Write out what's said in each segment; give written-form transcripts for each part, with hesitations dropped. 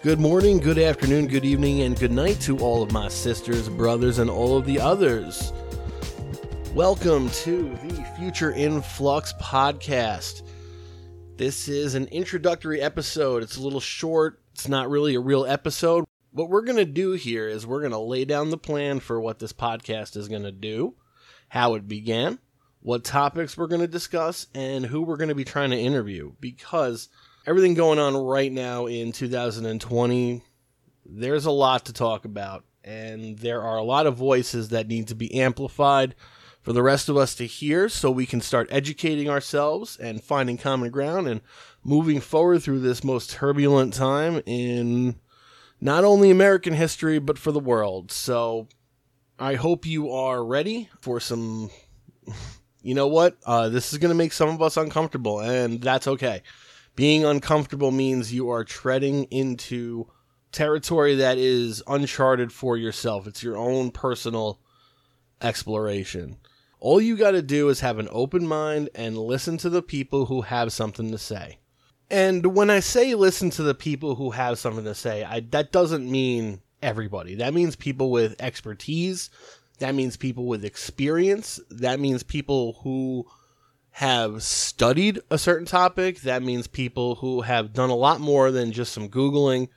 Good morning, good afternoon, good evening, and good night to all of my sisters, brothers, and all of the others. Welcome to the Future in Flux podcast. This is an introductory episode. It's a little short. It's not really a real episode. What we're going to do here is we're going to lay down the plan for what this podcast is going to do, how it began, what topics we're going to discuss, and who we're going to be trying to interview. Because everything going on right now in 2020, there's a lot to talk about, and there are a lot of voices that need to be amplified for the rest of us to hear so we can start educating ourselves and finding common ground and moving forward through this most turbulent time in not only American history, but for the world. So I hope you are ready for some, you know what? This is going to make some of us uncomfortable, and that's okay. Being uncomfortable means you are treading into territory that is uncharted for yourself. It's your own personal exploration. All you got to do is have an open mind and listen to the people who have something to say. And when I say listen to the people who have something to say, that doesn't mean everybody. That means people with expertise. That means people with experience. That means people who have studied a certain topic. That means people who have done a lot more than just some Googling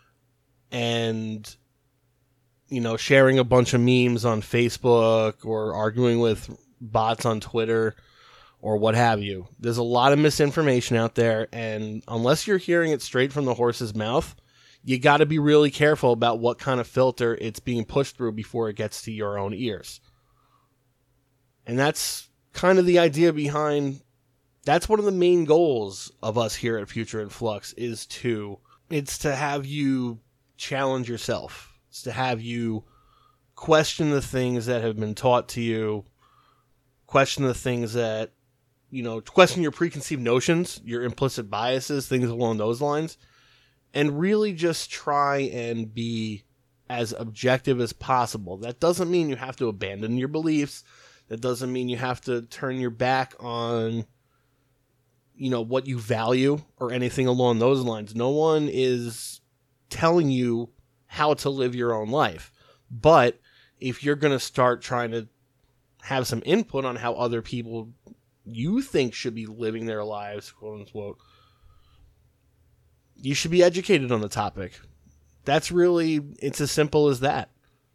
and, you know, sharing a bunch of memes on Facebook or arguing with bots on Twitter or what have you. There's a lot of misinformation out there, and unless you're hearing it straight from the horse's mouth, you got to be really careful about what kind of filter it's being pushed through before it gets to your own ears. And that's kind of the idea behind, that's one of the main goals of us here at Future in Flux it's to have you challenge yourself. It's to have you question the things that have been taught to you, question the things that, you know, question your preconceived notions, your implicit biases, things along those lines, and really just try and be as objective as possible. That doesn't mean you have to abandon your beliefs. That doesn't mean you have to turn your back on, you know, what you value or anything along those lines. No one is telling you how to live your own life. But if you're going to start trying to have some input on how other people you think should be living their lives, quote unquote, you should be educated on the topic. That's really, it's as simple as that.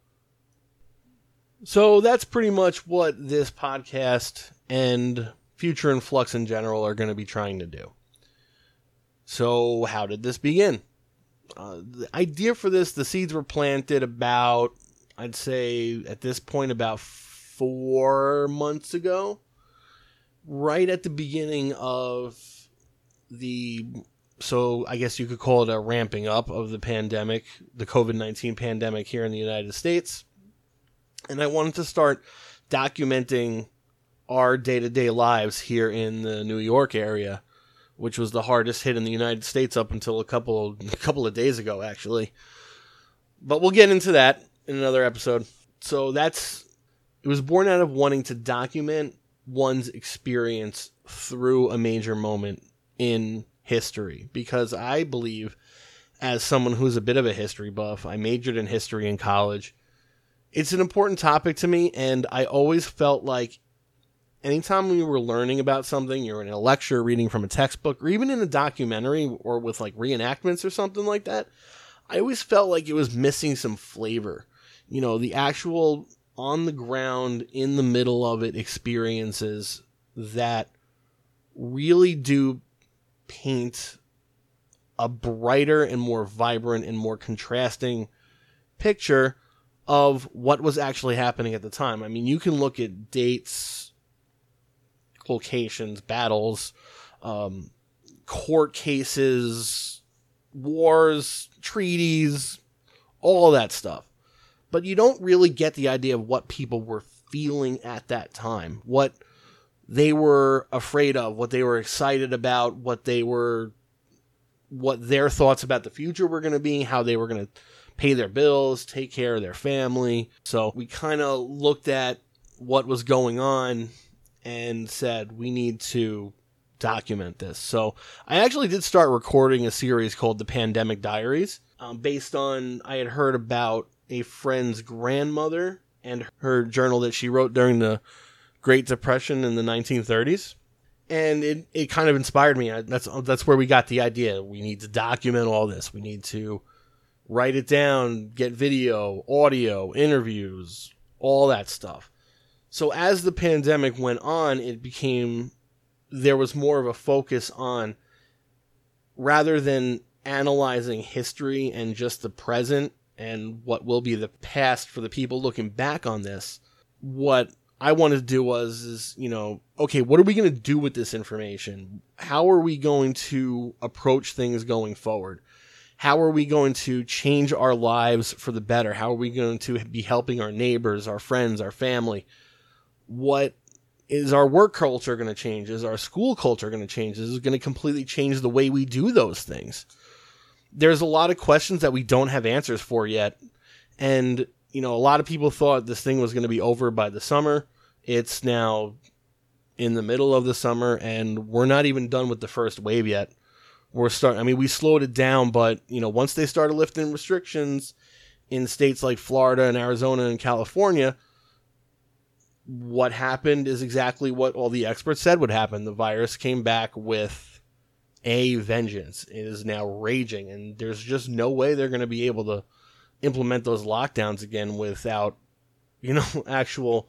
So that's pretty much what this podcast and Future in Flux in general are going to be trying to do. So how did this begin? The idea for this, the seeds were planted about, I'd say at this point, about 4 months ago. Right at the beginning of so I guess you could call it a ramping up of the pandemic, the COVID-19 pandemic here in the United States. And I wanted to start documenting our day-to-day lives here in the New York area, which was the hardest hit in the United States up until a couple of days ago, actually. But we'll get into that in another episode. So it was born out of wanting to document one's experience through a major moment in history. Because I believe, as someone who's a bit of a history buff, I majored in history in college. It's an important topic to me, and I always felt like anytime we were learning about something, you're in a lecture, reading from a textbook, or even in a documentary or with like reenactments or something like that, I always felt like it was missing some flavor. You know, the actual on the ground, in the middle of it experiences that really do paint a brighter and more vibrant and more contrasting picture of what was actually happening at the time. I mean, you can look at dates, locations, battles, court cases, wars, treaties, all that stuff. But you don't really get the idea of what people were feeling at that time, what they were afraid of, what they were excited about, what their thoughts about the future were going to be, how they were going to pay their bills, take care of their family. So we kind of looked at what was going on and said, we need to document this. So I actually did start recording a series called The Pandemic Diaries. based on I had heard about a friend's grandmother and her journal that she wrote during the Great Depression in the 1930s. And it kind of inspired me. That's where we got the idea. We need to document all this. We need to write it down, get video, audio, interviews, all that stuff. So as the pandemic went on, there was more of a focus on, rather than analyzing history and just the present and what will be the past for the people looking back on this, what I wanted to do was, okay, what are we going to do with this information? How are we going to approach things going forward? How are we going to change our lives for the better? How are we going to be helping our neighbors, our friends, our family? What is our work culture going to change? Is our school culture going to change? Is it going to completely change the way we do those things? There's a lot of questions that we don't have answers for yet. And, a lot of people thought this thing was going to be over by the summer. It's now in the middle of the summer, and we're not even done with the first wave yet. We slowed it down, but, once they started lifting restrictions in states like Florida and Arizona and California, what happened is exactly what all the experts said would happen. The virus came back with a vengeance. It is now raging, and there's just no way they're going to be able to implement those lockdowns again without, actual...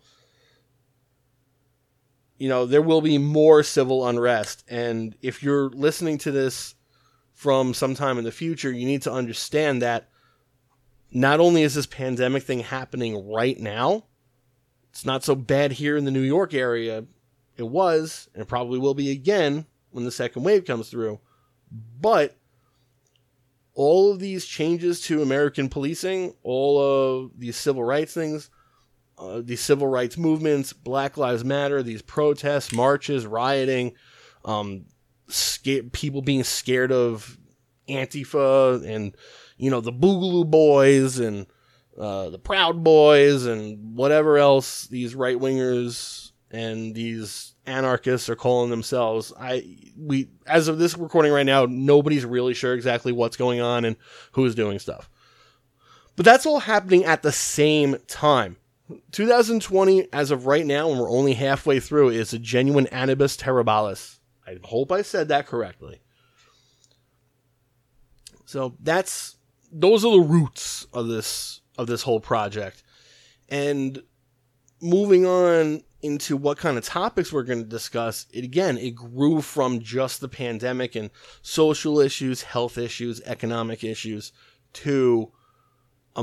there will be more civil unrest. And if you're listening to this from sometime in the future, you need to understand that not only is this pandemic thing happening right now, it's not so bad here in the New York area. It was, and it probably will be again when the second wave comes through. But all of these changes to American policing, all of these civil rights things, these civil rights movements, Black Lives Matter, these protests, marches, rioting, people being scared of Antifa and, the Boogaloo Boys and the Proud Boys and whatever else these right-wingers and these anarchists are calling themselves. As of this recording right now, nobody's really sure exactly what's going on and who's doing stuff. But that's all happening at the same time. 2020, as of right now, and we're only halfway through, is a genuine annibus terribilis. I hope I said that correctly. So those are the roots of this whole project. And moving on into what kind of topics we're going to discuss, it grew from just the pandemic and social issues, health issues, economic issues, to a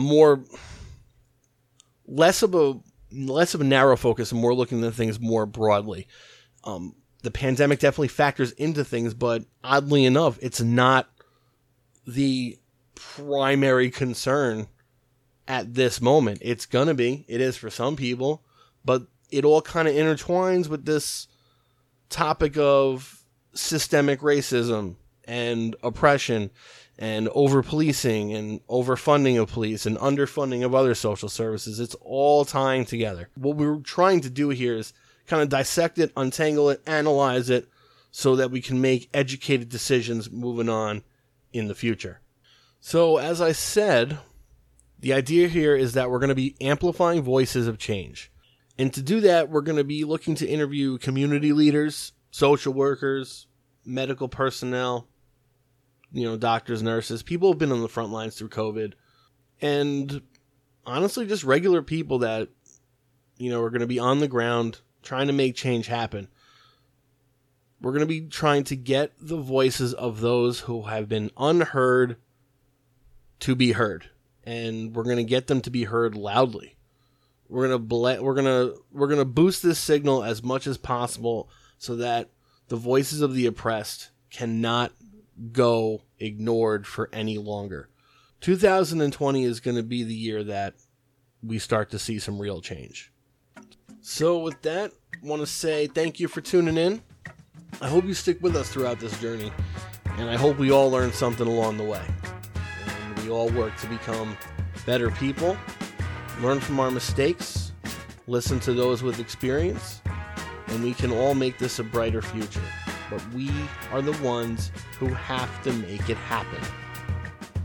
less of a narrow focus and more looking at things more broadly. The pandemic definitely factors into things, but oddly enough, it's not the primary concern at this moment. It's gonna be. It is for some people, but it all kind of intertwines with this topic of systemic racism and oppression and over-policing and overfunding of police and underfunding of other social services. It's all tying together. What we're trying to do here is kind of dissect it, untangle it, analyze it, so that we can make educated decisions moving on in the future. So, as I said, the idea here is that we're going to be amplifying voices of change. And to do that, we're going to be looking to interview community leaders, social workers, medical personnel, doctors, nurses, people who have been on the front lines through COVID, and honestly, just regular people that, are going to be on the ground trying to make change happen. We're going to be trying to get the voices of those who have been unheard to be heard, and we're going to get them to be heard loudly. We're going to boost this signal as much as possible so that the voices of the oppressed cannot go ignored for any longer. 2020 is going to be the year that we start to see some real change. So with that, I want to say thank you for tuning in. I hope you stick with us throughout this journey, and I hope we all learn something along the way. And we all work to become better people, learn from our mistakes, listen to those with experience, and we can all make this a brighter future. But we are the ones who have to make it happen.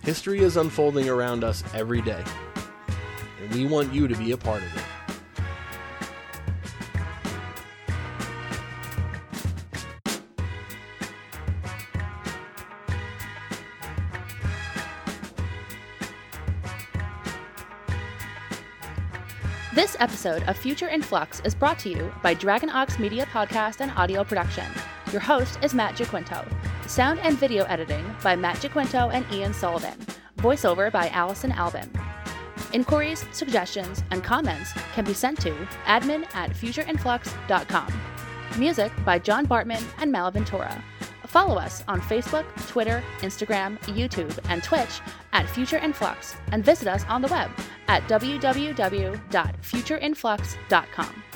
History is unfolding around us every day, and we want you to be a part of it. This episode of Future in Flux is brought to you by Dragon Ox Media Podcast and Audio Production. Your host is Matt Jaquinto. Sound and video editing by Matt Jaquinto and Ian Sullivan. Voiceover by Allison Albin. Inquiries, suggestions, and comments can be sent to admin@futureinflux.com. Music by John Bartman and Malaventura. Follow us on Facebook, Twitter, Instagram, YouTube, and Twitch at Future in Flux, and visit us on the web at www.futureinflux.com.